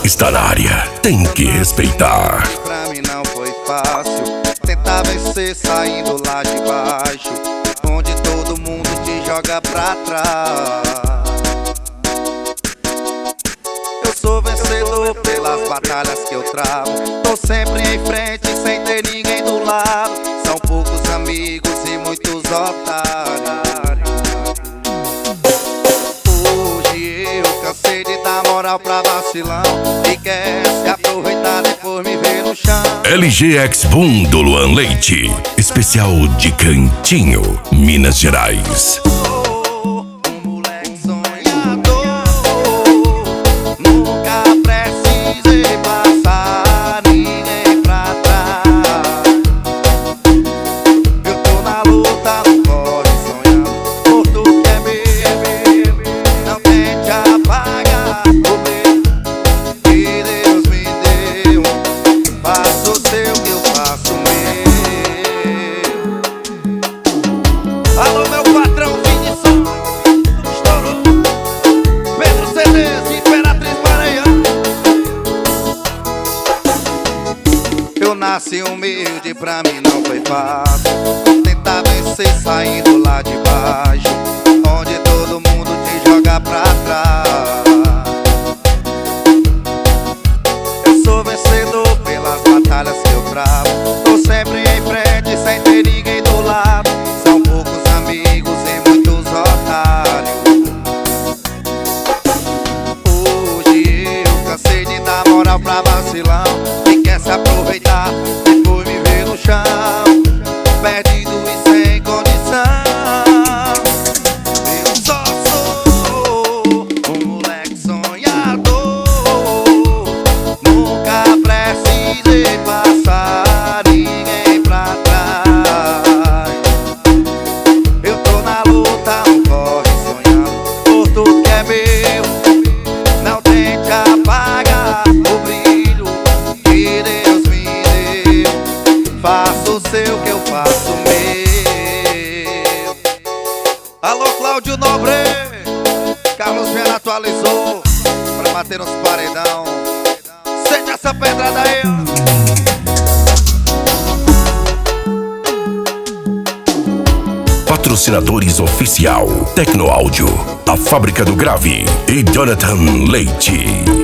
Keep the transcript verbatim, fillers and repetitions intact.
está na área, tem que respeitar. Pra mim não foi fácil tentar vencer saindo lá de baixo, onde todo mundo te joga pra trás. Eu sou vencedor pelas batalhas que eu travo, tô sempre em frente sem ter ninguém do lado. São poucos amigos e muitos otários. Hoje eu cansei de dar moral pra vacilão e quer se aproveitar depois me ver no chão. L G X Boom do Luan Leite, especial de Cantinho, Minas Gerais. Alô, meu patrão, Vinição, estourou. Pedro Cedês, Imperatriz Maranhão. Eu nasci humilde, pra mim não foi fácil tentar vencer saindo lá de baixo, onde todo mundo te joga pra trás. Eu sou vencedor pelas batalhas que eu travo, tô sempre em frente sem ter ninguém do lado. São poucos amigos e muitos otários. Hoje eu cansei de dar moral pra vacilão e quer se aproveitar depois me ver no chão, perdido e sem condição. Eu só sou um moleque sonhador, nunca precisei passar ninguém pra trás. Eu tô na luta, um corre sonhando por tudo que é meu. Não tente apagar o brilho que Deus me deu. Faça o seu que eu faço o meu. Alô, Cláudio Nobre, Carlos Viana atualizou pra bater nos paredão. Sente essa pedrada aí, ó. Patrocinadores oficial: Tecnoáudio, a Fábrica do Grave e Jonathan Leite.